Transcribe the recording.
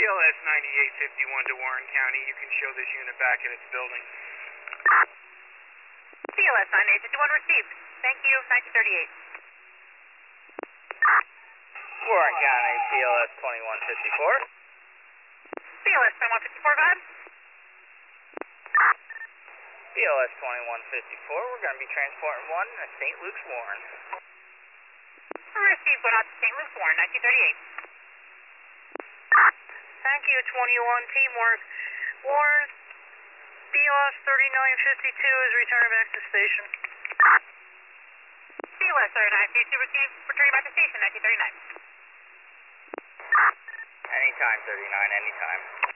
BLS 9851 to Warren County. You can show this unit back at its building. BLS 9851 received. Thank you, 1938. Warren County, BLS 2154. BLS 2154, go ahead. BLS 2154, we're going to be transporting one to St. Luke's Warren. Received, going out to St. Luke's Warren, 1938. Thank you, 21 Teamwork. Warren, BLS 3952 is returning back to station. BLS 3952 received, returning back to station, 1939. Anytime, 39, anytime.